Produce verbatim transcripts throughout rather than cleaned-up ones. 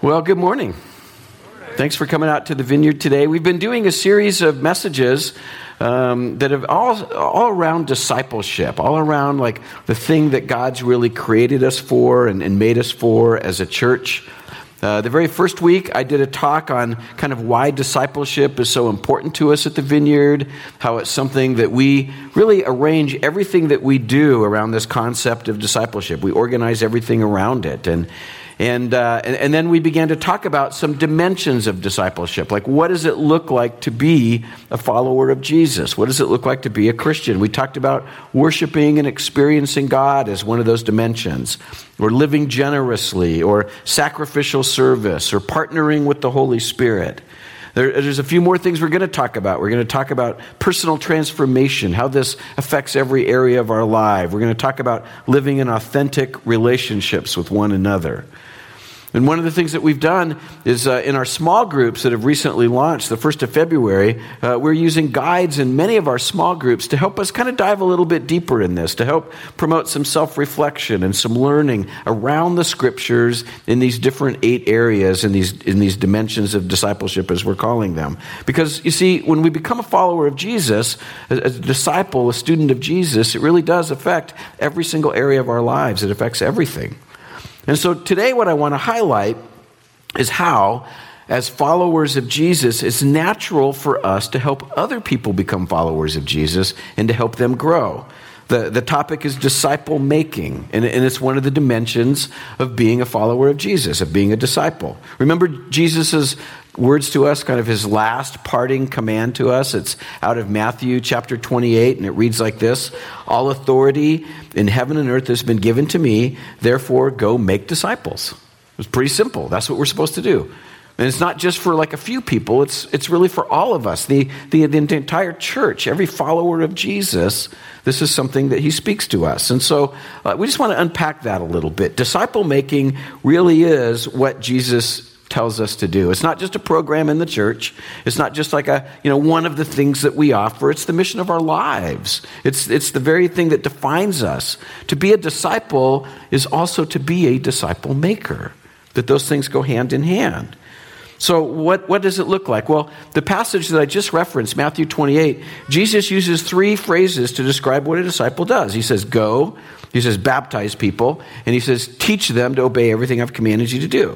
Well, good morning. Thanks for coming out to the Vineyard today. We've been doing a series of messages um, that have all all around discipleship, all around like the thing that God's really created us for and, and made us for as a church. Uh, the very first week, I did a talk on kind of why discipleship is so important to us at the Vineyard, how it's something that we really arrange everything that we do around this concept of discipleship. We organize everything around it. And And, uh, and and then we began to talk about some dimensions of discipleship, like what does it look like to be a follower of Jesus? What does it look like to be a Christian? We talked about worshiping and experiencing God as one of those dimensions, or living generously, or sacrificial service, or partnering with the Holy Spirit. There, there's a few more things we're going to talk about. We're going to talk about personal transformation, how this affects every area of our life. We're going to talk about living in authentic relationships with one another. And one of the things that we've done is uh, in our small groups that have recently launched, the first of February, uh, we're using guides in many of our small groups to help us kind of dive a little bit deeper in this, to help promote some self-reflection and some learning around the scriptures in these different eight areas, in these in these dimensions of discipleship, as we're calling them. Because, you see, when we become a follower of Jesus, a, a disciple, a student of Jesus, it really does affect every single area of our lives. It affects everything. And so today what I want to highlight is how, as followers of Jesus, it's natural for us to help other people become followers of Jesus and to help them grow. The, the topic is disciple making, and, and it's one of the dimensions of being a follower of Jesus, of being a disciple. Remember Jesus' words to us, kind of his last parting command to us. It's out of Matthew chapter twenty-eight, and it reads like this: "All authority in heaven and earth has been given to me, therefore go make disciples." It's pretty simple. That's what we're supposed to do. And it's not just for like a few people, it's it's really for all of us, the, the, the entire church, every follower of Jesus. This is something that he speaks to us. And so uh, we just want to unpack that a little bit. Disciple making really is what Jesus tells us to do. It's not just a program in the church. It's not just like a, you know, one of the things that we offer. It's the mission of our lives. It's it's the very thing that defines us. To be a disciple is also to be a disciple maker. That those things go hand in hand. So what, what does it look like? Well, the passage that I just referenced, Matthew twenty-eight, Jesus uses three phrases to describe what a disciple does. He says, go. He says, baptize people. And he says, teach them to obey everything I've commanded you to do.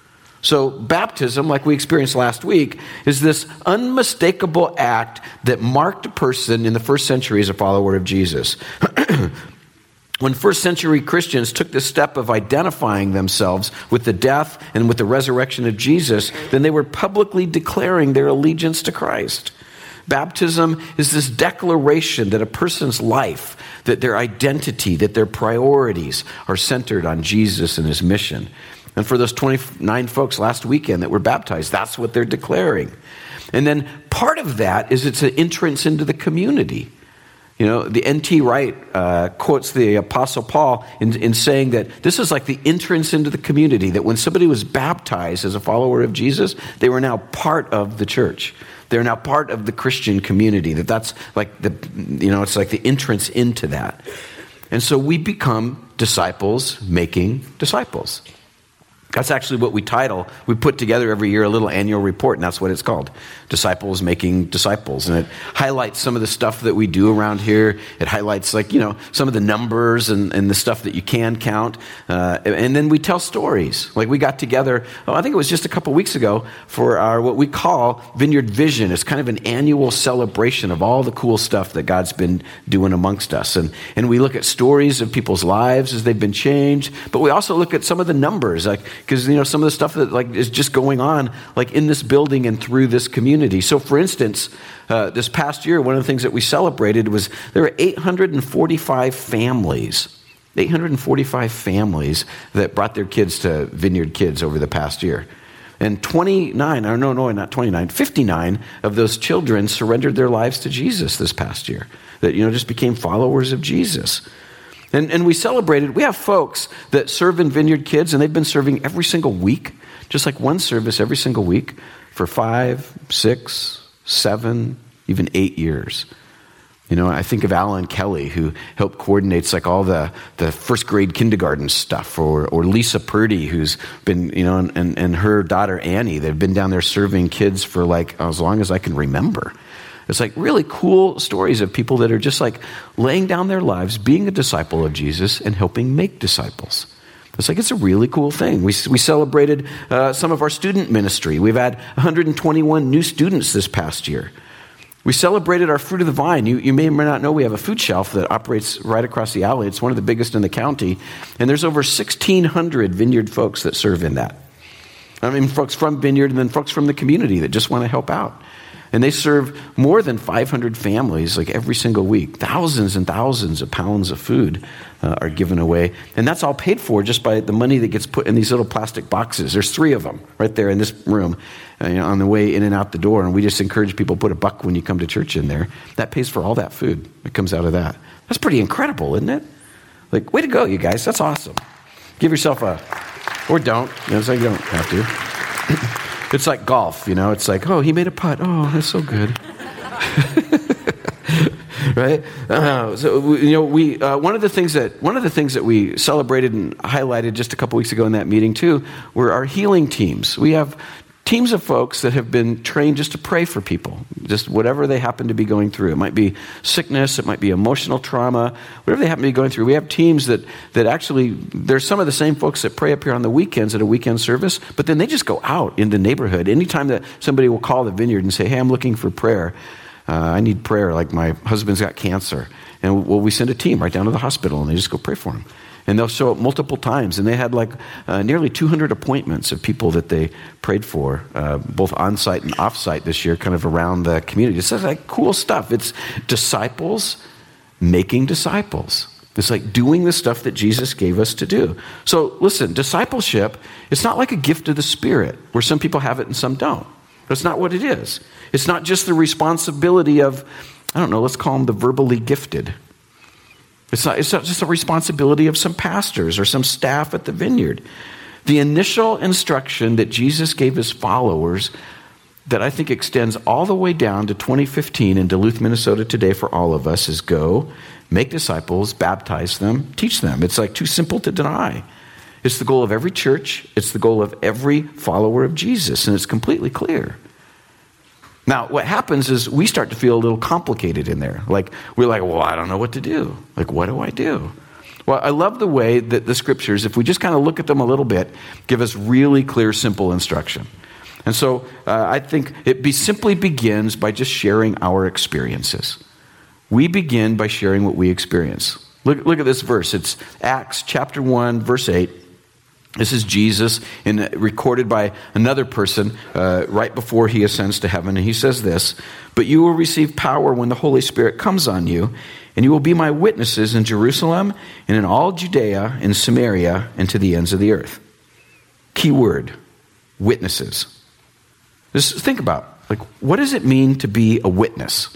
So baptism, like we experienced last week, is this unmistakable act that marked a person in the first century as a follower of Jesus. When first century Christians took the step of identifying themselves with the death and with the resurrection of Jesus, then they were publicly declaring their allegiance to Christ. Baptism is this declaration that a person's life, that their identity, that their priorities are centered on Jesus and his mission. And for those twenty-nine folks last weekend that were baptized, that's what they're declaring. And then part of that is it's an entrance into the community. You know, the N T Wright uh, quotes the Apostle Paul in, in saying that this is like the entrance into the community, that when somebody was baptized as a follower of Jesus, they were now part of the church. They're now part of the Christian community, that that's like the, you know, it's like the entrance into that. And so we become disciples making disciples. That's actually what we title. We put together every year a little annual report, and that's what it's called, Disciples Making Disciples. And it highlights some of the stuff that we do around here. It highlights, like, you know, some of the numbers and, and the stuff that you can count. Uh, and then we tell stories. Like we got together, oh, I think it was just a couple weeks ago, for our what we call Vineyard Vision. It's kind of an annual celebration of all the cool stuff that God's been doing amongst us. And, and we look at stories of people's lives as they've been changed, but we also look at some of the numbers, like, because, you know, some of the stuff that like is just going on like in this building and through this community. So, for instance, uh, this past year, one of the things that we celebrated was there were eight hundred forty-five families, eight hundred forty-five families that brought their kids to Vineyard Kids over the past year. And twenty-nine, or no, no, not twenty-nine, fifty-nine of those children surrendered their lives to Jesus this past year. That, you know, just became followers of Jesus. And, and we celebrated, we have folks that serve in Vineyard Kids, and they've been serving every single week, just like one service every single week for five, six, seven, even eight years. You know, I think of Alan Kelly, who helped coordinates like all the, the first grade kindergarten stuff, or or Lisa Purdy, who's been, you know, and, and her daughter Annie, they've been down there serving kids for like as long as I can remember. It's like really cool stories of people that are just like laying down their lives, being a disciple of Jesus and helping make disciples. It's like, it's a really cool thing. We we celebrated uh, some of our student ministry. We've had one hundred twenty-one new students this past year. We celebrated our Fruit of the Vine. You, you may or may not know we have a food shelf that operates right across the alley. It's one of the biggest in the county. And there's over sixteen hundred Vineyard folks that serve in that. I mean, folks from Vineyard and then folks from the community that just want to help out. And they serve more than five hundred families like every single week. Thousands and thousands of pounds of food uh, are given away. And that's all paid for just by the money that gets put in these little plastic boxes. There's three of them right there in this room uh, you know, on the way in and out the door. And we just encourage people to put a buck when you come to church in there. That pays for all that food that comes out of that. That's pretty incredible, isn't it? Like, way to go, you guys. That's awesome. Give yourself a, or don't. You know, it's like you don't have to. It's like golf, you know. It's like, oh, he made a putt. Oh, that's so good. Right? Uh, so you know, we uh, one of the things that one of the things that we celebrated and highlighted just a couple weeks ago in that meeting too were our healing teams. We have teams of folks that have been trained just to pray for people, just whatever they happen to be going through. It might be sickness, it might be emotional trauma, whatever they happen to be going through. We have teams that that actually, there's some of the same folks that pray up here on the weekends at a weekend service, but then they just go out in the neighborhood. Anytime that somebody will call the Vineyard and say, hey, I'm looking for prayer, uh, I need prayer, like my husband's got cancer. And well, we send a team right down to the hospital and they just go pray for him. And they'll show up multiple times. And they had like uh, nearly two hundred appointments of people that they prayed for, uh, both on-site and off-site this year, kind of around the community. It's like cool stuff. It's disciples making disciples. It's like doing the stuff that Jesus gave us to do. So listen, discipleship, it's not like a gift of the Spirit where some people have it and some don't. That's not what it is. It's not just the responsibility of, I don't know, let's call them the verbally gifted. It's not, it's not just a responsibility of some pastors or some staff at the Vineyard. The initial instruction that Jesus gave his followers that I think extends all the way down to twenty fifteen in Duluth, Minnesota today for all of us is go, make disciples, baptize them, teach them. It's like too simple to deny. It's the goal of every church. It's the goal of every follower of Jesus, and it's completely clear. Now, what happens is we start to feel a little complicated in there. Like, we're like, well, I don't know what to do. Like, what do I do? Well, I love the way that the scriptures, if we just kind of look at them a little bit, give us really clear, simple instruction. And so uh, I think it be, simply begins by just sharing our experiences. We begin by sharing what we experience. Look, look at this verse. It's Acts chapter one, verse eight. This is Jesus, in, recorded by another person uh, right before he ascends to heaven. And he says this, but you will receive power when the Holy Spirit comes on you, and you will be my witnesses in Jerusalem and in all Judea and Samaria and to the ends of the earth. Key word, witnesses. Just think about, like, what does it mean to be a witness?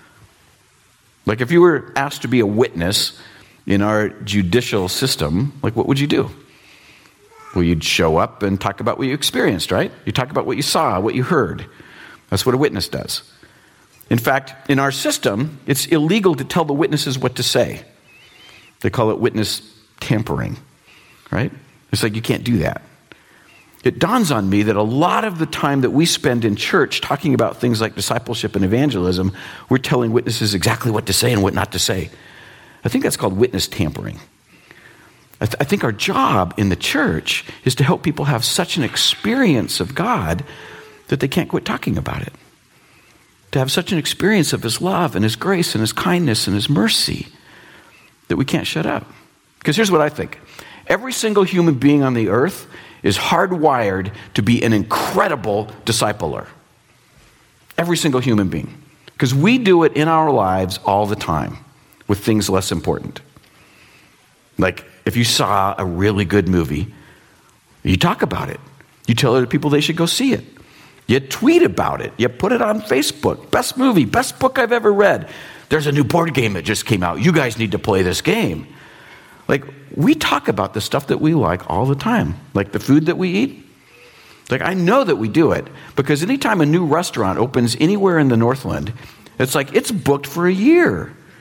Like, if you were asked to be a witness in our judicial system, like, what would you do? Well, you'd show up and talk about what you experienced, right? You talk about what you saw, what you heard. That's what a witness does. In fact, in our system, it's illegal to tell the witnesses what to say. They call it witness tampering, right? It's like you can't do that. It dawns on me that a lot of the time that we spend in church talking about things like discipleship and evangelism, we're telling witnesses exactly what to say and what not to say. I think that's called witness tampering. I, th- I think our job in the church is to help people have such an experience of God that they can't quit talking about it. To have such an experience of his love and his grace and his kindness and his mercy that we can't shut up. Because here's what I think. Every single human being on the earth is hardwired to be an incredible discipler. Every single human being. Because we do it in our lives all the time with things less important. Like, if you saw a really good movie, you talk about it. You tell other people they should go see it. You tweet about it. You put it on Facebook. Best movie, best book I've ever read. There's a new board game that just came out. You guys need to play this game. Like, we talk about the stuff that we like all the time. Like the food that we eat. Like, I know that we do it because anytime a new restaurant opens anywhere in the Northland, it's like it's booked for a year.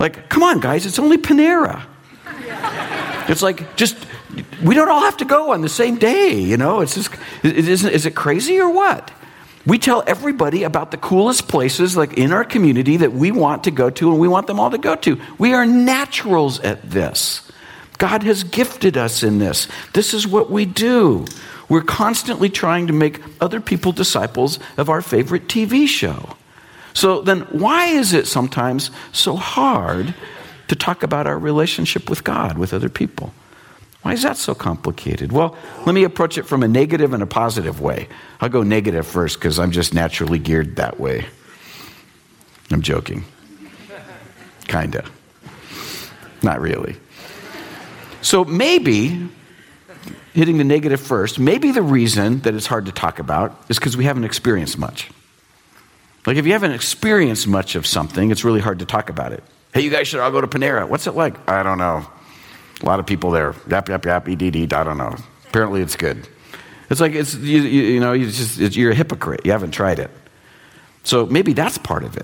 Like, come on, guys, it's only Panera. It's like, just, we don't all have to go on the same day, you know? It's just, it isn't, is it crazy or what? We tell everybody about the coolest places like in our community that we want to go to and we want them all to go to. We are naturals at this. God has gifted us in this. This is what we do. We're constantly trying to make other people disciples of our favorite T V show. So then why is it sometimes so hard to talk about our relationship with God, with other people? Why is that so complicated? Well, let me approach it from a negative and a positive way. I'll go negative first because I'm just naturally geared that way. I'm joking. Kinda. Not really. So maybe, hitting the negative first, maybe the reason that it's hard to talk about is because we haven't experienced much. Like if you haven't experienced much of something, it's really hard to talk about it. Hey, you guys should all go to Panera. What's it like? I don't know. A lot of people there. Yap, yap, yap, E D D, I don't know. Apparently it's good. It's like, it's you, you, you know, you just, it's, you're a hypocrite. You haven't tried it. So maybe that's part of it.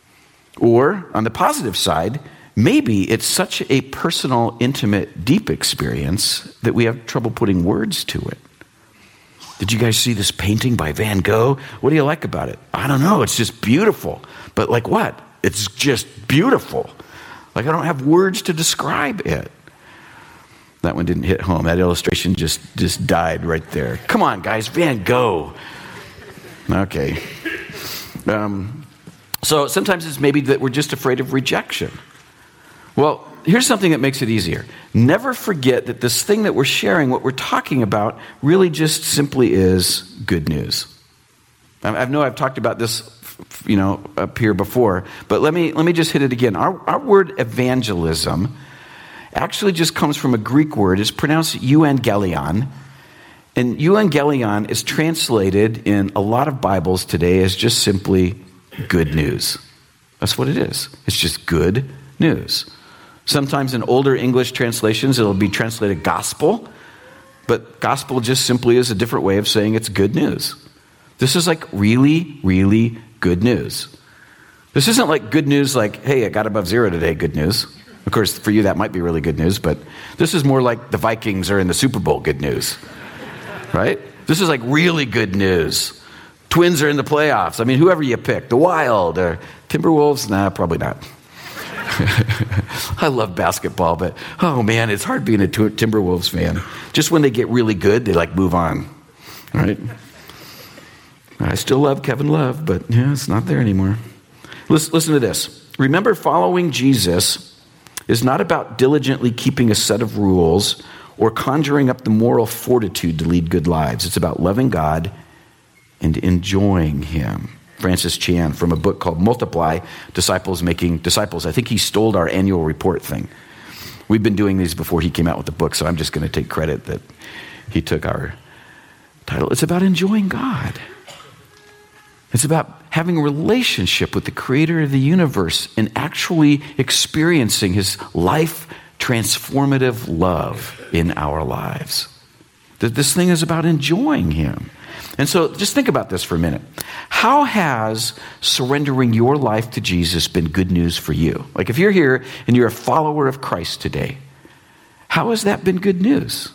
Or on the positive side, maybe it's such a personal, intimate, deep experience that we have trouble putting words to it. Did you guys see this painting by Van Gogh? What do you like about it? I don't know. It's just beautiful. But like what? It's just beautiful. Like I don't have words to describe it. That one didn't hit home. That illustration just, just died right there. Come on, guys. Van Gogh. Okay. Um, so sometimes it's maybe that we're just afraid of rejection. Well, here's something that makes it easier. Never forget that this thing that we're sharing, what we're talking about, really just simply is good news. I know I've talked about this, you know, up here before, but let me let me just hit it again. Our, our word evangelism actually just comes from a Greek word. It's pronounced euangelion. And euangelion is translated in a lot of Bibles today as just simply good news. That's what it is. It's just good news. Sometimes in older English translations, it'll be translated gospel, but gospel just simply is a different way of saying it's good news. This is like really, really good news. This isn't like good news like, hey, I got above zero today, good news. Of course, for you that might be really good news, but this is more like the Vikings are in the Super Bowl good news, right? This is like really good news. Twins are in the playoffs. I mean, whoever you pick, the Wild or Timberwolves, nah, probably not. I love basketball, but oh man, it's hard being a Timberwolves fan. Just when they get really good, they like move on, right? I still love Kevin Love, but yeah, it's not there anymore. Listen, listen to this. Remember, following Jesus is not about diligently keeping a set of rules or conjuring up the moral fortitude to lead good lives. It's about loving God and enjoying Him. Francis Chan from a book called Multiply, Disciples Making Disciples. I think he stole our annual report thing. We've been doing these before he came out with the book, so I'm just going to take credit that he took our title. It's about enjoying God. It's about having a relationship with the creator of the universe and actually experiencing his life transformative love in our lives. That this thing is about enjoying him. And so just think about this for a minute. How has surrendering your life to Jesus been good news for you? Like if you're here and you're a follower of Christ today, how has that been good news?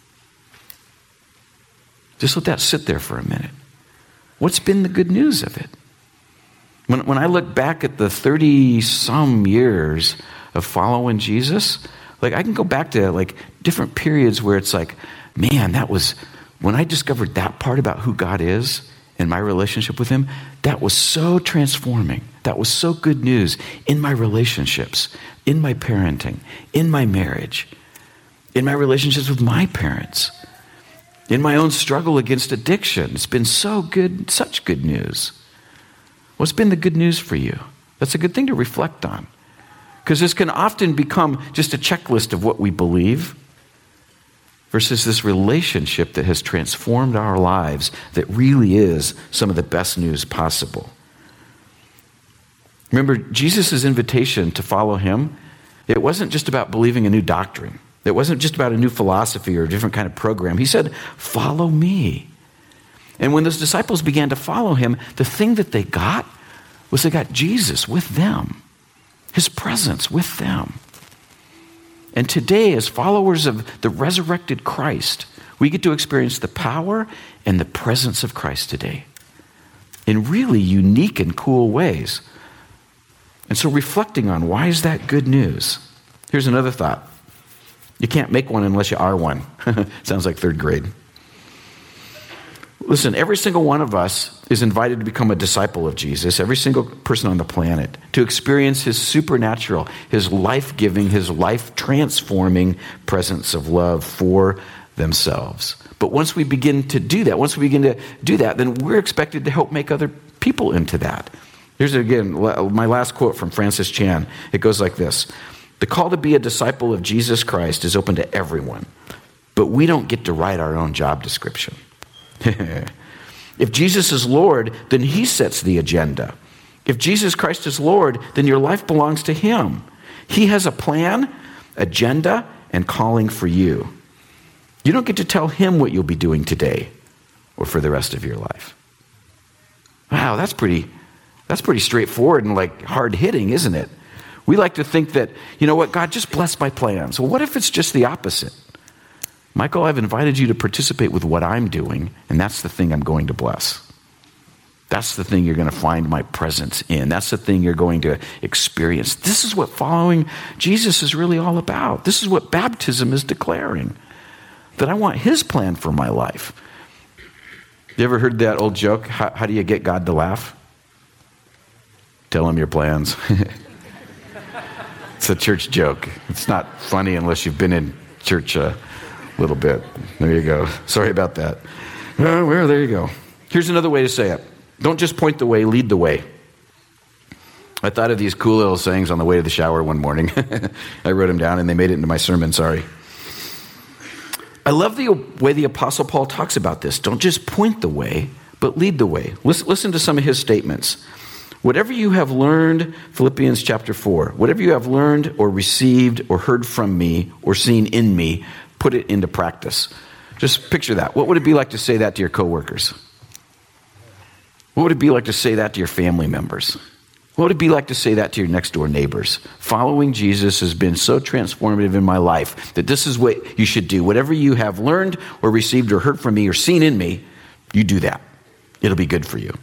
Just let that sit there for a minute. What's been the good news of it? When, when I look back at the thirty-some years of following Jesus, like I can go back to like different periods where it's like, man, that was... When I discovered that part about who God is and my relationship with him, that was so transforming. That was so good news in my relationships, in my parenting, in my marriage, in my relationships with my parents, in my own struggle against addiction. It's been so good, such good news. What's been the good news for you? That's a good thing to reflect on, because this can often become just a checklist of what we believe versus this relationship that has transformed our lives that really is some of the best news possible. Remember, Jesus' invitation to follow him, it wasn't just about believing a new doctrine. It wasn't just about a new philosophy or a different kind of program. He said, follow me. And when those disciples began to follow him, the thing that they got was they got Jesus with them. his presence with them. And today, as followers of the resurrected Christ, we get to experience the power and the presence of Christ today in really unique and cool ways. And so reflecting on why is that good news? Here's another thought. You can't make one unless you are one. Sounds like third grade. Listen, every single one of us is invited to become a disciple of Jesus, every single person on the planet, to experience his supernatural, his life-giving, his life-transforming presence of love for themselves. But once we begin to do that, once we begin to do that, then we're expected to help make other people into that. Here's, again, my last quote from Francis Chan. It goes like this. The call to be a disciple of Jesus Christ is open to everyone, but we don't get to write our own job description. If Jesus is Lord, then he sets the agenda. If Jesus Christ is Lord, then your life belongs to him. He has a plan, agenda, and calling for you. You don't get to tell him what you'll be doing today or for the rest of your life. Wow, that's pretty, that's pretty straightforward and like hard-hitting, isn't it? We like to think that, you know what, God, just bless my plans. Well, what if it's just the opposite? Michael, I've invited you to participate with what I'm doing, and that's the thing I'm going to bless. That's the thing you're going to find my presence in. That's the thing you're going to experience. This is what following Jesus is really all about. This is what baptism is declaring, that I want his plan for my life. You ever heard that old joke? How, how do you get God to laugh? Tell him your plans. It's a church joke. It's not funny unless you've been in church a little bit. There you go. Sorry about that. Oh, well, there you go. Here's another way to say it. Don't just point the way, lead the way. I thought of these cool little sayings on the way to the shower one morning. I wrote them down and they made it into my sermon, sorry. I love the way the Apostle Paul talks about this. Don't just point the way, but lead the way. Listen, listen to some of his statements. Whatever you have learned, Philippians chapter four, whatever you have learned or received or heard from me or seen in me, put it into practice. Just picture that. What would it be like to say that to your coworkers? What would it be like to say that to your family members? What would it be like to say that to your next door neighbors? Following Jesus has been so transformative in my life that this is what you should do. Whatever you have learned or received or heard from me or seen in me, you do that. It'll be good for you.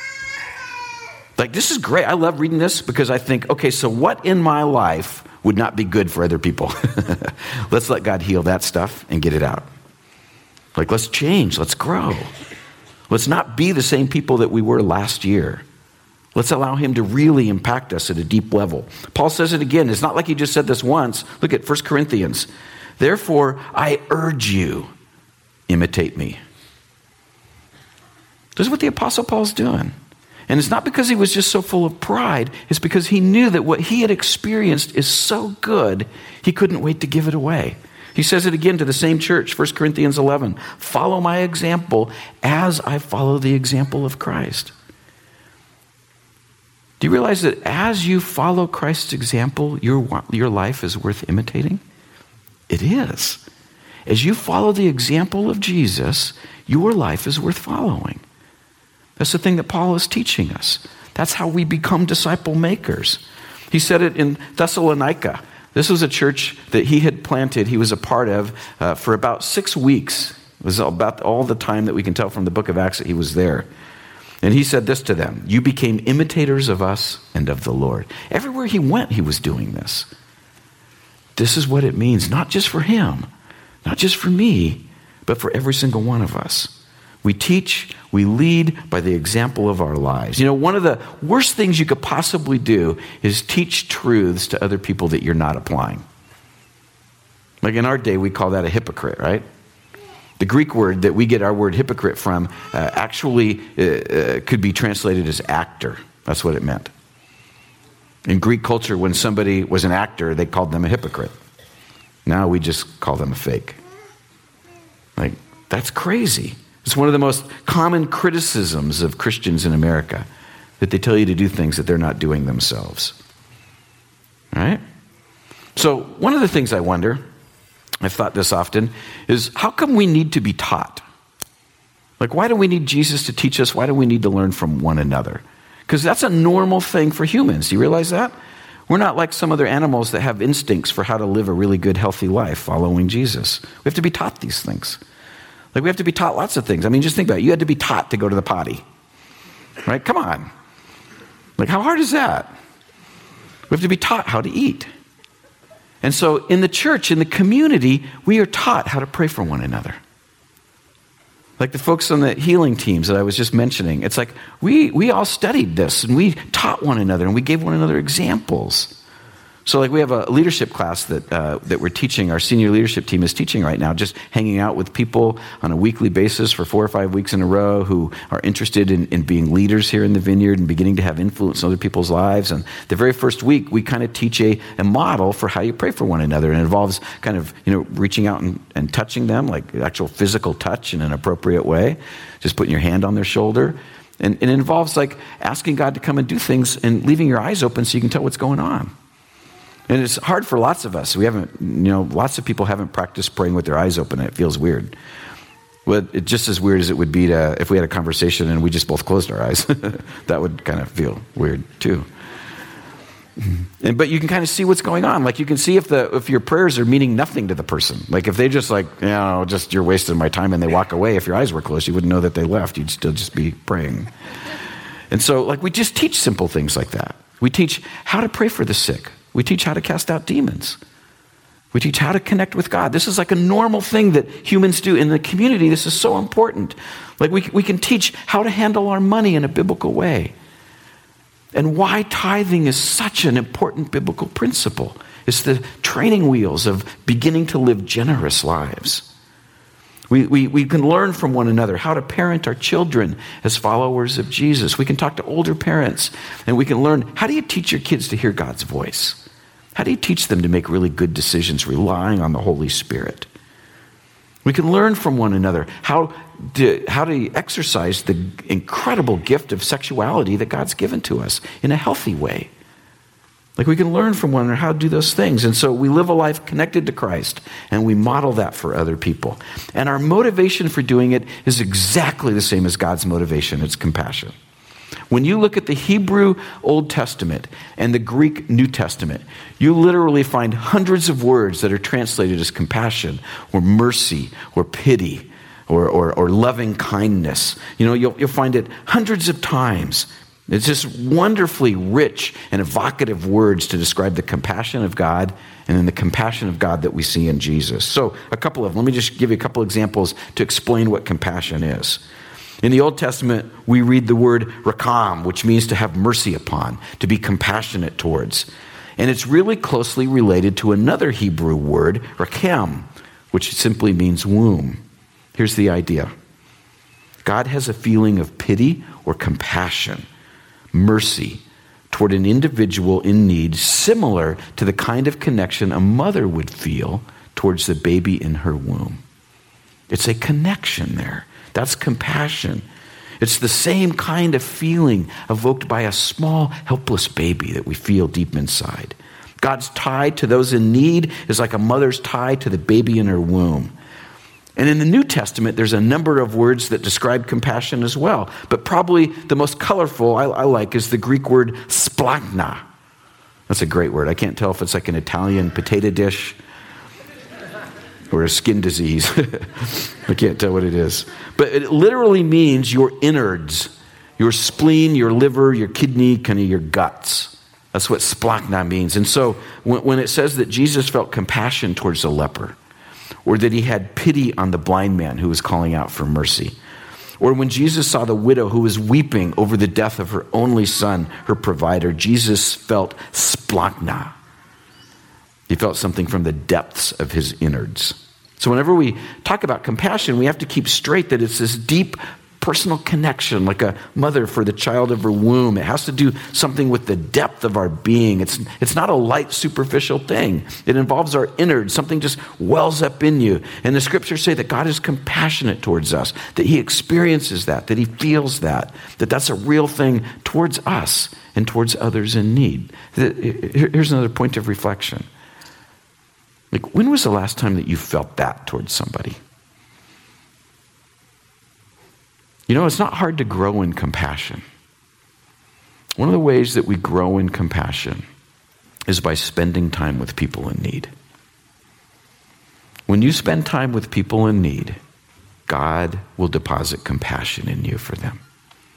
Like, this is great. I love reading this because I think, okay, so what in my life would not be good for other people? Let's let God heal that stuff and get it out. Like, let's change. Let's grow. Let's not be the same people that we were last year. Let's allow him to really impact us at a deep level. Paul says it again. It's not like he just said this once. Look at First Corinthians. Therefore, I urge you, imitate me. This is what the Apostle Paul's doing. And it's not because he was just so full of pride. It's because he knew that what he had experienced is so good, he couldn't wait to give it away. He says it again to the same church, First Corinthians eleven. Follow my example as I follow the example of Christ. Do you realize that as you follow Christ's example, your, your life is worth imitating? It is. As you follow the example of Jesus, your life is worth following. That's the thing that Paul is teaching us. That's how we become disciple makers. He said it in Thessalonica. This was a church that he had planted, he was a part of, uh, for about six weeks. It was about all the time that we can tell from the book of Acts that he was there. And he said this to them, you became imitators of us and of the Lord. Everywhere he went, he was doing this. This is what it means, not just for him, not just for me, but for every single one of us. We teach, we lead by the example of our lives. You know, one of the worst things you could possibly do is teach truths to other people that you're not applying. Like in our day, we call that a hypocrite, right? The Greek word that we get our word hypocrite from uh, actually uh, uh, could be translated as actor. That's what it meant. In Greek culture, when somebody was an actor, they called them a hypocrite. Now we just call them a fake. Like, that's crazy. It's one of the most common criticisms of Christians in America, that they tell you to do things that they're not doing themselves. All right? So one of the things I wonder, I've thought this often, is how come we need to be taught? Like, why do we need Jesus to teach us? Why do we need to learn from one another? Because that's a normal thing for humans. Do you realize that? We're not like some other animals that have instincts for how to live a really good, healthy life following Jesus. We have to be taught these things. Like we have to be taught lots of things. I mean, just think about it. You had to be taught to go to the potty, right? Come on. Like how hard is that? We have to be taught how to eat. And so in the church, in the community, we are taught how to pray for one another. Like the folks on the healing teams that I was just mentioning, it's like we we all studied this and we taught one another and we gave one another examples. So like we have a leadership class that uh, that we're teaching, our senior leadership team is teaching right now, just hanging out with people on a weekly basis for four or five weeks in a row who are interested in, in being leaders here in the Vineyard and beginning to have influence in other people's lives. And the very first week, we kind of teach a, a model for how you pray for one another. And it involves kind of, you know, reaching out and, and touching them, like actual physical touch in an appropriate way, just putting your hand on their shoulder. And, and it involves like asking God to come and do things and leaving your eyes open so you can tell what's going on. And it's hard for lots of us. We haven't, you know, lots of people haven't practiced praying with their eyes open. And it feels weird. Well, it's just as weird as it would be to, if we had a conversation and we just both closed our eyes. That would kind of feel weird too. And, but you can kind of see what's going on. Like you can see if the if your prayers are meaning nothing to the person. Like if they just like, you know, just you're wasting my time and they walk away. If your eyes were closed, you wouldn't know that they left. You'd still just be praying. And so like we just teach simple things like that. We teach how to pray for the sick. We teach how to cast out demons. We teach how to connect with God. This is like a normal thing that humans do in the community. This is so important. Like we, we can teach how to handle our money in a biblical way. And why tithing is such an important biblical principle. It's the training wheels of beginning to live generous lives. We, we, we can learn from one another how to parent our children as followers of Jesus. We can talk to older parents and we can learn, how do you teach your kids to hear God's voice? How do you teach them to make really good decisions relying on the Holy Spirit? We can learn from one another how to, how to exercise the incredible gift of sexuality that God's given to us in a healthy way. Like we can learn from one another how to do those things. And so we live a life connected to Christ and we model that for other people. And our motivation for doing it is exactly the same as God's motivation. It's compassion. When you look at the Hebrew Old Testament and the Greek New Testament, you literally find hundreds of words that are translated as compassion or mercy or pity or, or, or loving kindness. You know, you'll, you'll find it hundreds of times. It's just wonderfully rich and evocative words to describe the compassion of God and then the compassion of God that we see in Jesus. So a couple of, let me just give you a couple examples to explain what compassion is. In the Old Testament, we read the word rakam, which means to have mercy upon, to be compassionate towards. And it's really closely related to another Hebrew word, rakem, which simply means womb. Here's the idea. God has a feeling of pity or compassion, mercy toward an individual in need, similar to the kind of connection a mother would feel towards the baby in her womb. It's a connection there. That's compassion. It's the same kind of feeling evoked by a small, helpless baby that we feel deep inside. God's tie to those in need is like a mother's tie to the baby in her womb. And in the New Testament, there's a number of words that describe compassion as well. But probably the most colorful I, I like is the Greek word splagna. That's a great word. I can't tell if it's like an Italian potato dish or a skin disease. I can't tell what it is. But it literally means your innards, your spleen, your liver, your kidney, kind of your guts. That's what splagna means. And so when, when it says that Jesus felt compassion towards the leper, or that he had pity on the blind man who was calling out for mercy, or when Jesus saw the widow who was weeping over the death of her only son, her provider, Jesus felt splagna. He felt something from the depths of his innards. So whenever we talk about compassion, we have to keep straight that it's this deep personal connection, like a mother for the child of her womb. It has to do something with the depth of our being. It's, it's not a light, superficial thing. It involves our innards. Something just wells up in you. And the scriptures say that God is compassionate towards us, that he experiences that, that he feels that, that that's a real thing towards us and towards others in need. Here's another point of reflection. Like, when was the last time that you felt that towards somebody? You know, it's not hard to grow in compassion. One of the ways that we grow in compassion is by spending time with people in need. When you spend time with people in need, God will deposit compassion in you for them.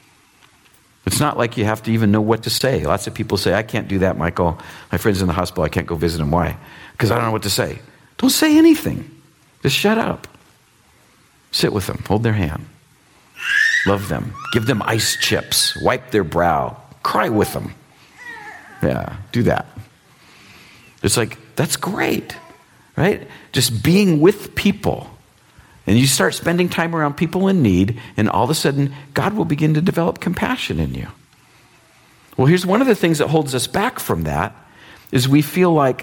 It's not like you have to even know what to say. Lots of people say, I can't do that, Michael. My friend's in the hospital. I can't go visit him. Why? Because I don't know what to say. Don't say anything. Just shut up. Sit with them. Hold their hand. Love them. Give them ice chips. Wipe their brow. Cry with them. Yeah, do that. It's like, that's great, right? Just being with people. And you start spending time around people in need, and all of a sudden, God will begin to develop compassion in you. Well, here's one of the things that holds us back from that, is we feel like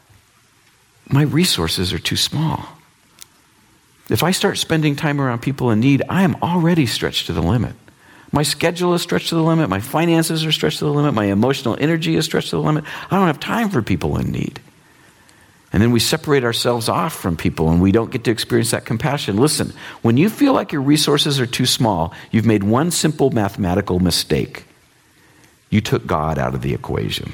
my resources are too small. If I start spending time around people in need, I am already stretched to the limit. My schedule is stretched to the limit. My finances are stretched to the limit. My emotional energy is stretched to the limit. I don't have time for people in need. And then we separate ourselves off from people and we don't get to experience that compassion. Listen, when you feel like your resources are too small, you've made one simple mathematical mistake. You took God out of the equation.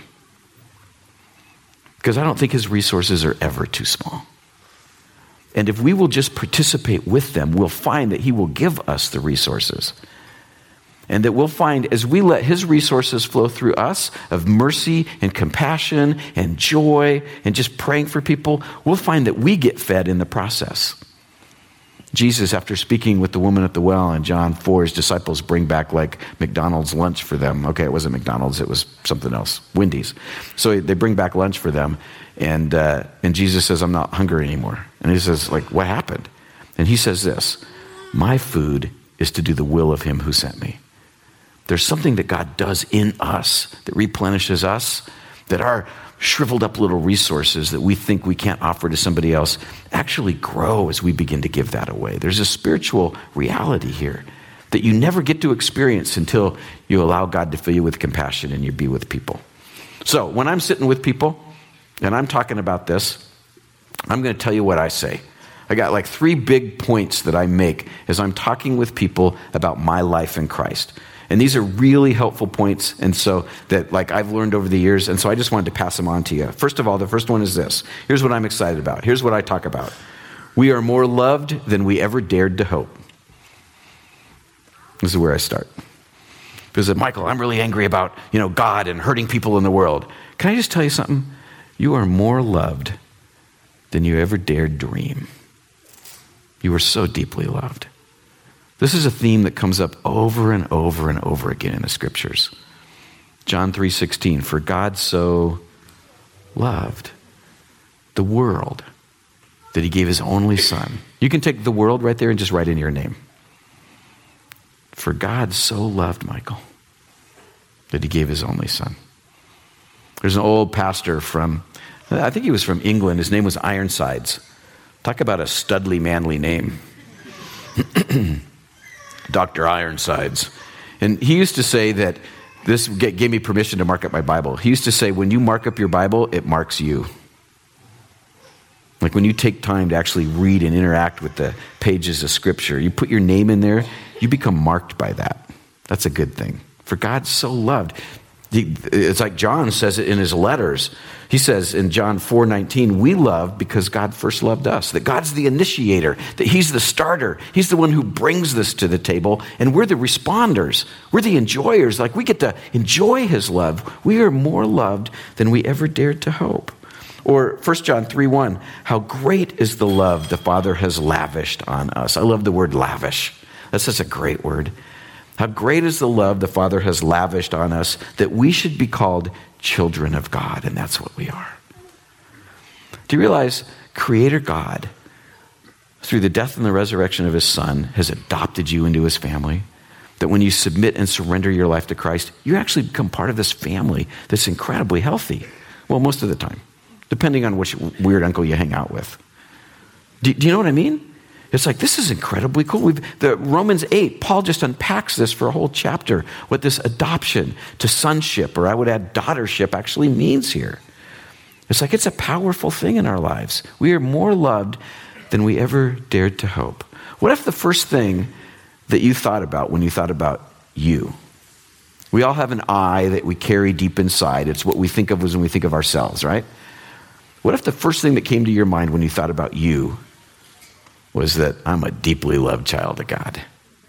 Because I don't think his resources are ever too small. And if we will just participate with them, we'll find that he will give us the resources. And that we'll find as we let his resources flow through us of mercy and compassion and joy and just praying for people, we'll find that we get fed in the process. Jesus, after speaking with the woman at the well in John four, his disciples bring back like McDonald's lunch for them. Okay, it wasn't McDonald's, it was something else, Wendy's. So they bring back lunch for them. And uh, and Jesus says, I'm not hungry anymore. And he says, like, what happened? And he says this, my food is to do the will of him who sent me. There's something that God does in us that replenishes us, that our shriveled up little resources that we think we can't offer to somebody else actually grow as we begin to give that away. There's a spiritual reality here that you never get to experience until you allow God to fill you with compassion and you be with people. So when I'm sitting with people and I'm talking about this, I'm going to tell you what I say. I got like three big points that I make as I'm talking with people about my life in Christ. And these are really helpful points, and so that like I've learned over the years, and so I just wanted to pass them on to you. First of all, the first one is this. Here's what I'm excited about. Here's what I talk about. We are more loved than we ever dared to hope. This is where I start. Because Michael, I'm really angry about, you know, God and hurting people in the world. Can I just tell you something? You are more loved than you ever dared dream. You are so deeply loved. This is a theme that comes up over and over and over again in the scriptures. John three sixteen, for God so loved the world that he gave his only son. You can take the world right there and just write in your name. For God so loved Michael that he gave his only son. There's an old pastor from, I think he was from England. His name was Ironsides. Talk about a studly, manly name. Doctor Ironsides. And he used to say that, this gave me permission to mark up my Bible. He used to say, when you mark up your Bible, it marks you. Like when you take time to actually read and interact with the pages of Scripture, you put your name in there, you become marked by that. That's a good thing. For God so loved. It's like John says it in his letters. He says in John four nineteen, we love because God first loved us. That God's the initiator, that he's the starter. He's the one who brings this to the table, and we're the responders. We're the enjoyers. Like we get to enjoy his love. We are more loved than we ever dared to hope. Or First John three one, how great is the love the Father has lavished on us. I love the word lavish. That's such a great word. How great is the love the Father has lavished on us that we should be called children of God, and that's what we are. Do you realize Creator God, through the death and the resurrection of his Son, has adopted you into his family? That when you submit and surrender your life to Christ, you actually become part of this family that's incredibly healthy. Well, most of the time, depending on which weird uncle you hang out with. Do, do you know what I mean? It's like, this is incredibly cool. We've, the Romans eight, Paul just unpacks this for a whole chapter, what this adoption to sonship, or I would add daughtership, actually means here. It's like, it's a powerful thing in our lives. We are more loved than we ever dared to hope. What if the first thing that you thought about when you thought about you We all have an I that we carry deep inside. It's what we think of when we think of ourselves, right? What if the first thing that came to your mind when you thought about you was that I'm a deeply loved child of God?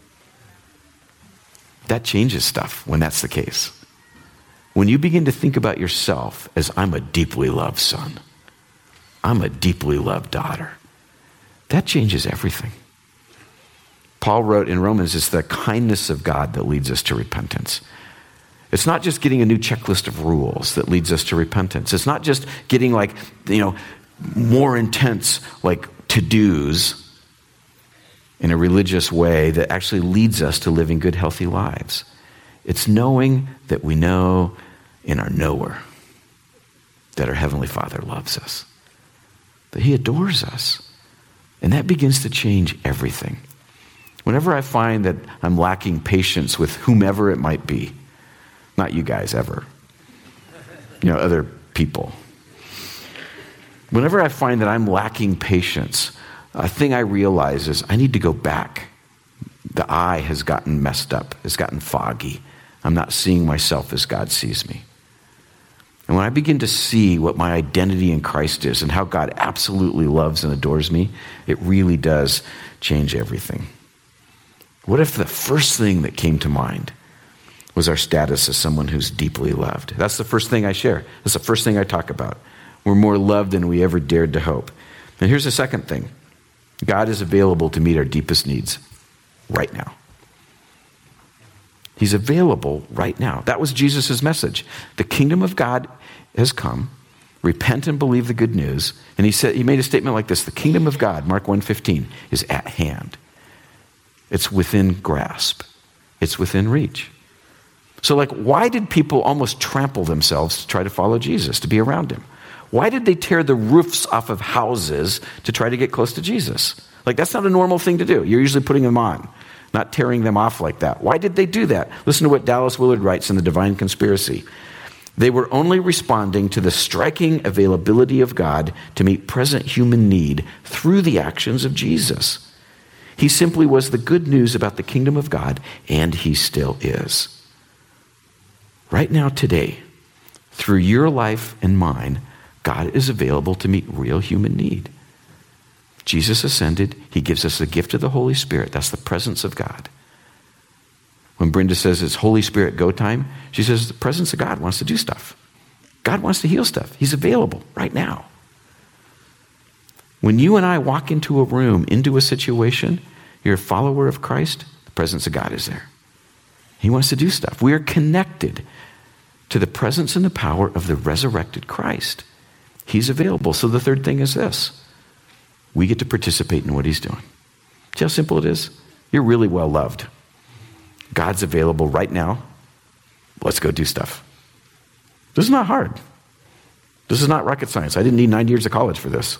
That changes stuff when that's the case. When you begin to think about yourself as I'm a deeply loved son, I'm a deeply loved daughter, that changes everything. Paul wrote in Romans, it's the kindness of God that leads us to repentance. It's not just getting a new checklist of rules that leads us to repentance. It's not just getting like, you know, more intense like to-dos in a religious way that actually leads us to living good, healthy lives. It's knowing that we know in our knower that our Heavenly Father loves us, that He adores us. And that begins to change everything. Whenever I find that I'm lacking patience with whomever it might be, not you guys ever, you know, other people. Whenever I find that I'm lacking patience, a thing I realize is I need to go back. The eye has gotten messed up. It's gotten foggy. I'm not seeing myself as God sees me. And when I begin to see what my identity in Christ is and how God absolutely loves and adores me, it really does change everything. What if the first thing that came to mind was our status as someone who's deeply loved? That's the first thing I share. That's the first thing I talk about. We're more loved than we ever dared to hope. And here's the second thing. God is available to meet our deepest needs right now. He's available right now. That was Jesus' message. The kingdom of God has come. Repent and believe the good news. And he said, he made a statement like this: the kingdom of God, Mark one fifteen, is at hand. It's within grasp. It's within reach. So like, why did people almost trample themselves to try to follow Jesus, to be around him? Why did they tear the roofs off of houses to try to get close to Jesus? Like, that's not a normal thing to do. You're usually putting them on, not tearing them off like that. Why did they do that? Listen to what Dallas Willard writes in The Divine Conspiracy. They were only responding to the striking availability of God to meet present human need through the actions of Jesus. He simply was the good news about the kingdom of God, and he still is. Right now, today, through your life and mine, God is available to meet real human need. Jesus ascended. He gives us the gift of the Holy Spirit. That's the presence of God. When Brenda says it's Holy Spirit go time, she says the presence of God wants to do stuff. God wants to heal stuff. He's available right now. When you and I walk into a room, into a situation, you're a follower of Christ, the presence of God is there. He wants to do stuff. We are connected to the presence and the power of the resurrected Christ. He's available. So the third thing is this. We get to participate in what he's doing. See how simple it is? You're really well loved. God's available right now. Let's go do stuff. This is not hard. This is not rocket science. I didn't need nine years of college for this.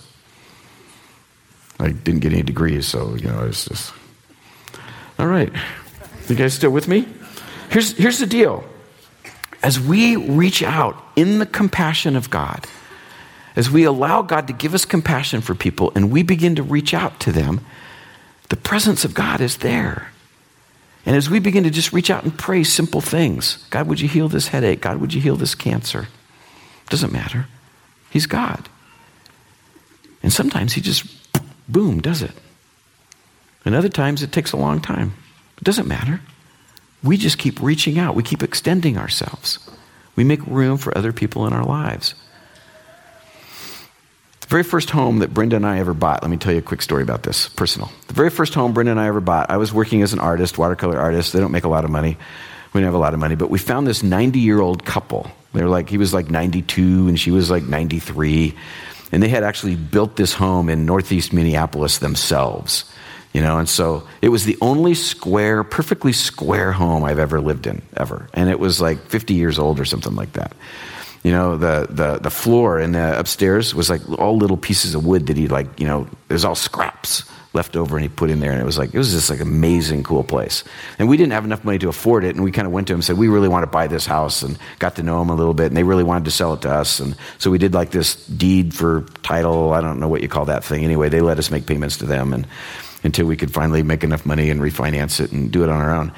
I didn't get any degrees, so, you know, it's just... All right. You guys still with me? Here's, here's the deal. As we reach out in the compassion of God, as we allow God to give us compassion for people and we begin to reach out to them, the presence of God is there. And as we begin to just reach out and pray simple things, God, would you heal this headache? God, would you heal this cancer? Doesn't matter. He's God. And sometimes he just, boom, does it. And other times it takes a long time. It doesn't matter. We just keep reaching out. We keep extending ourselves. We make room for other people in our lives. The very first home that Brenda and I ever bought, let me tell you a quick story about this, personal. The very first home Brenda and I ever bought, I was working as an artist, watercolor artist. They don't make a lot of money. We didn't have a lot of money, but we found this ninety-year-old couple. They were like, he was like ninety-two and she was like ninety-three. And they had actually built this home in northeast Minneapolis themselves. You know, and so it was the only square, perfectly square home I've ever lived in, ever. And it was like fifty years old or something like that. You know, the the the floor in the upstairs was like all little pieces of wood that he like, you know, there's all scraps left over and he put in there. And it was like, it was just like an amazing, cool place. And we didn't have enough money to afford it. And we kind of went to him and said, we really want to buy this house, and got to know him a little bit. And they really wanted to sell it to us. And so we did like this deed for title. I don't know what you call that thing. Anyway, they let us make payments to them and until we could finally make enough money and refinance it and do it on our own.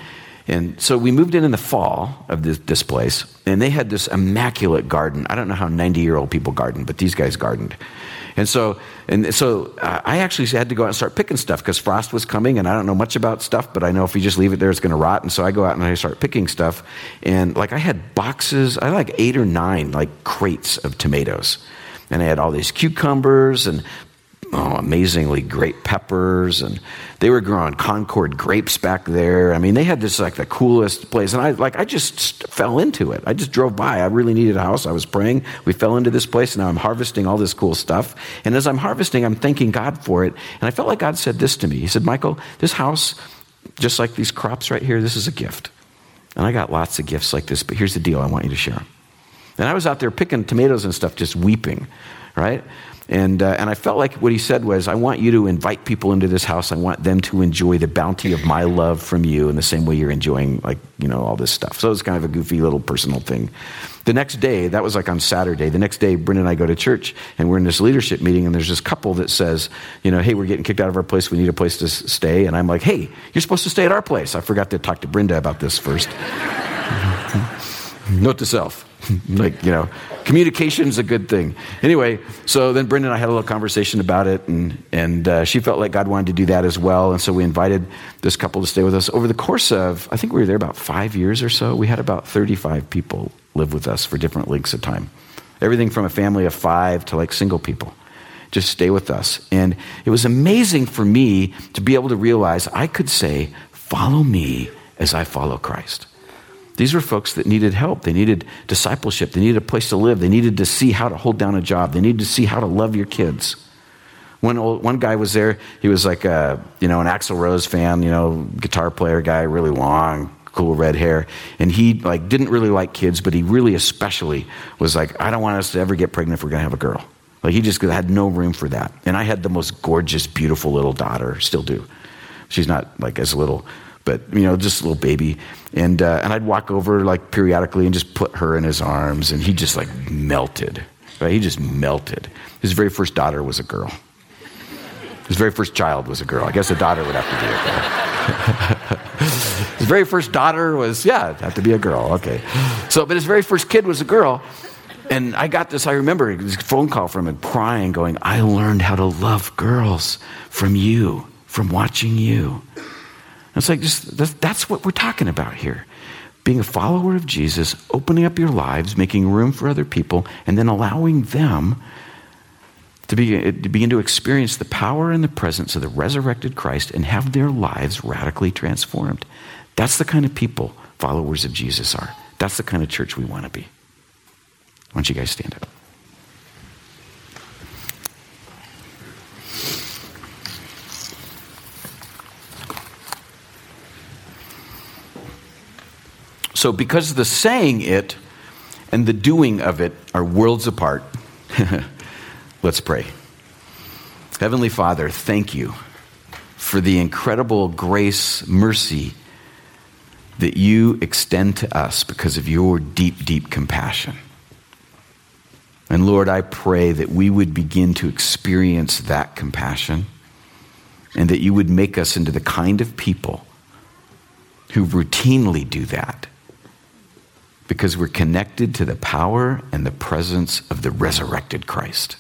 And so we moved in in the fall of this, this place, and they had this immaculate garden. I don't know how ninety-year-old people garden, but these guys gardened. And so, and so uh, I actually had to go out and start picking stuff because frost was coming, and I don't know much about stuff, but I know if you just leave it there, it's going to rot. And so I go out and I start picking stuff, and like I had boxes, I had like eight or nine like crates of tomatoes, and I had all these cucumbers and oh, amazingly great peppers, and they were growing Concord grapes back there. I mean, they had this like the coolest place, and I like I just fell into it. I just drove by. I really needed a house. I was praying. We fell into this place, and now I'm harvesting all this cool stuff. And as I'm harvesting, I'm thanking God for it. And I felt like God said this to me. He said, Michael, this house, just like these crops right here, this is a gift. And I got lots of gifts like this, but here's the deal. I want you to share them. And I was out there picking tomatoes and stuff, just weeping, right? And uh, and I felt like what he said was, I want you to invite people into this house. I want them to enjoy the bounty of my love from you in the same way you're enjoying, like, you know, all this stuff. So it was kind of a goofy little personal thing. The next day, that was like on Saturday. The next day, Brenda and I go to church, and we're in this leadership meeting, and there's this couple that says, you know, hey, we're getting kicked out of our place. We need a place to s- stay. And I'm like, hey, you're supposed to stay at our place. I forgot to talk to Brenda about this first. Note to self. Like, you know, communication's a good thing. Anyway, so then Brenda and I had a little conversation about it, and and uh, she felt like God wanted to do that as well, and so we invited this couple to stay with us. Over the course of, I think we were there about five years or so, we had about thirty-five people live with us for different lengths of time. Everything from a family of five to like single people. Just stay with us. And it was amazing for me to be able to realize I could say, follow me as I follow Christ. These were folks that needed help. They needed discipleship. They needed a place to live. They needed to see how to hold down a job. They needed to see how to love your kids. One old, one guy was there. He was like a, you know, an Axl Rose fan, you know, guitar player guy, really long, cool red hair. And he like didn't really like kids, but he really especially was like, I don't want us to ever get pregnant if we're going to have a girl. Like he just had no room for that. And I had the most gorgeous, beautiful little daughter, still do. She's not like as little, but, you know, just a little baby. And uh, and I'd walk over, like, periodically and just put her in his arms, and he just, like, melted. Right? He just melted. His very first daughter was a girl. His very first child was a girl. I guess a daughter would have to be a girl. His very first daughter was, yeah, it'd have to be a girl. Okay. So, but his very first kid was a girl. And I got this, I remember this phone call from him crying, going, I learned how to love girls from you, from watching you. It's like, just that's, that's what we're talking about here. Being a follower of Jesus, opening up your lives, making room for other people, and then allowing them to, be, to begin to experience the power and the presence of the resurrected Christ and have their lives radically transformed. That's the kind of people followers of Jesus are. That's the kind of church we want to be. Why don't you guys stand up? So because the saying it and the doing of it are worlds apart, let's pray. Heavenly Father, thank you for the incredible grace, mercy that you extend to us because of your deep, deep compassion. And Lord, I pray that we would begin to experience that compassion and that you would make us into the kind of people who routinely do that, because we're connected to the power and the presence of the resurrected Christ.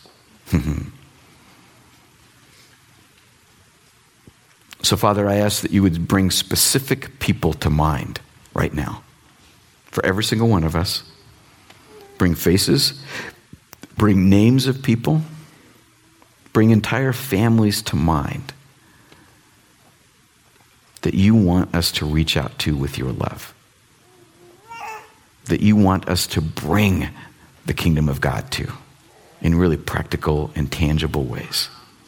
So, Father, I ask that you would bring specific people to mind right now for every single one of us. Bring faces, bring names of people, bring entire families to mind that you want us to reach out to with your love. That you want us to bring the kingdom of God to in really practical and tangible ways.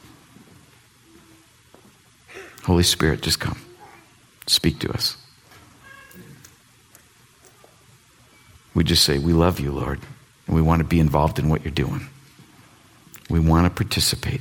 Holy Spirit, just come. Speak to us. We just say, we love you, Lord, and we want to be involved in what you're doing. We want to participate.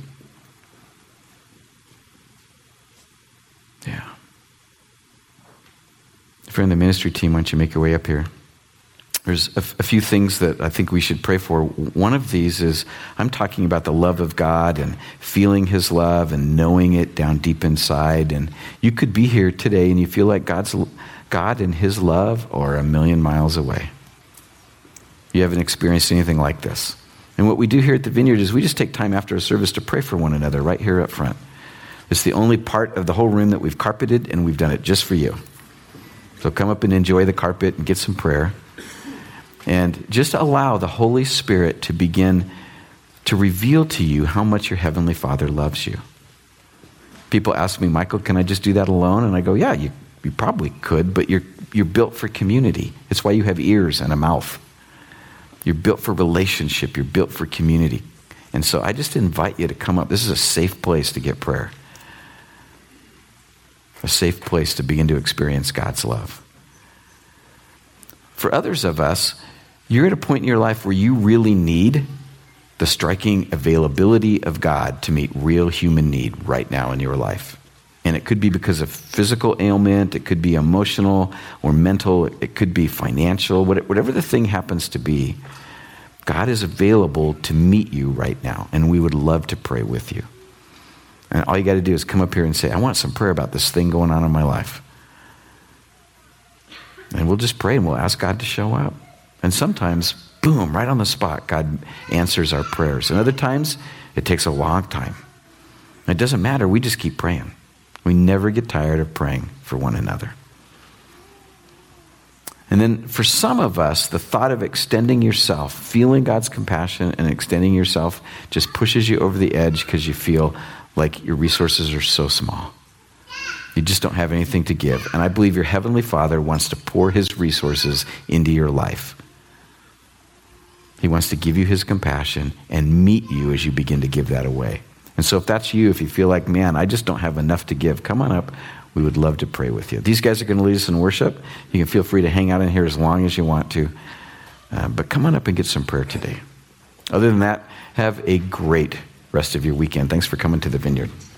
Yeah. If you're in the ministry team, why don't you make your way up here? There's a, a few things that I think we should pray for. One of these is, I'm talking about the love of God and feeling his love and knowing it down deep inside. And you could be here today and you feel like God's God and his love are a million miles away. You haven't experienced anything like this. And what we do here at the Vineyard is we just take time after a service to pray for one another right here up front. It's the only part of the whole room that we've carpeted, and we've done it just for you. So come up and enjoy the carpet and get some prayer. And just allow the Holy Spirit to begin to reveal to you how much your Heavenly Father loves you. People ask me, Michael, can I just do that alone? And I go, yeah, you, you probably could, but you're, you're built for community. It's why you have ears and a mouth. You're built for relationship. You're built for community. And so I just invite you to come up. This is a safe place to get prayer. A safe place to begin to experience God's love. For others of us, you're at a point in your life where you really need the striking availability of God to meet real human need right now in your life. And it could be because of physical ailment, it could be emotional or mental, it could be financial, whatever the thing happens to be. God is available to meet you right now, and we would love to pray with you. And all you got to do is come up here and say, I want some prayer about this thing going on in my life. And we'll just pray and we'll ask God to show up. And sometimes, boom, right on the spot, God answers our prayers. And other times, it takes a long time. It doesn't matter. We just keep praying. We never get tired of praying for one another. And then for some of us, the thought of extending yourself, feeling God's compassion and extending yourself just pushes you over the edge because you feel like your resources are so small. You just don't have anything to give. And I believe your Heavenly Father wants to pour his resources into your life. He wants to give you his compassion and meet you as you begin to give that away. And so if that's you, if you feel like, man, I just don't have enough to give, come on up. We would love to pray with you. These guys are going to lead us in worship. You can feel free to hang out in here as long as you want to. Uh, but come on up and get some prayer today. Other than that, have a great rest of your weekend. Thanks for coming to the Vineyard.